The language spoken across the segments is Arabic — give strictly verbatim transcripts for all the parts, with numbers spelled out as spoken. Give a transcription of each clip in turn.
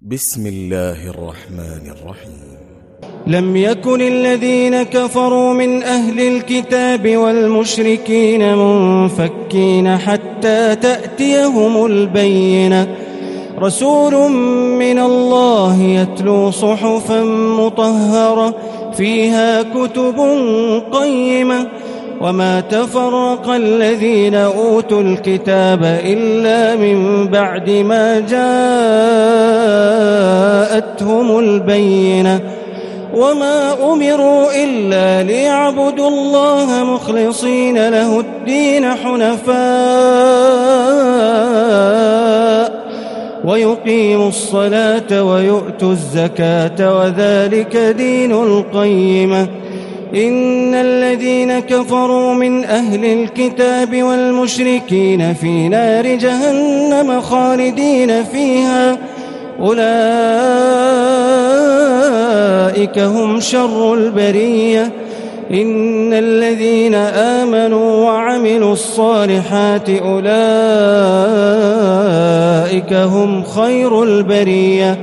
بسم الله الرحمن الرحيم. لم يكن الذين كفروا من أهل الكتاب والمشركين منفكين حتى تأتيهم البينة، رسول من الله يتلو صحفا مطهرة فيها كتب قيمة، وما تفرق الذين أوتوا الكتاب إلا من بعد ما جاءتهم البينة، وما أمروا إلا ليعبدوا الله مخلصين له الدين حنفاء ويقيموا الصلاة ويؤتوا الزكاة وذلك دين القيمة. إن الذين كفروا من أهل الكتاب والمشركين في نار جهنم خالدين فيها، أولئك هم شر البرية. إن الذين آمنوا وعملوا الصالحات أولئك هم خير البرية،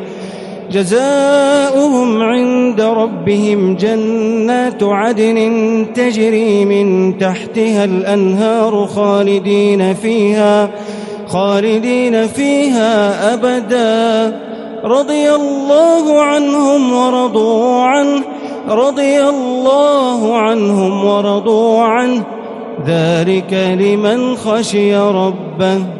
جزاؤهم عند ربهم جنات عدن تجري من تحتها الأنهار خالدين فيها خالدين فيها أبدا، رضي الله عنهم ورضوا عنه رضي الله عنهم ورضوا عنه ذلك لمن خشي ربه.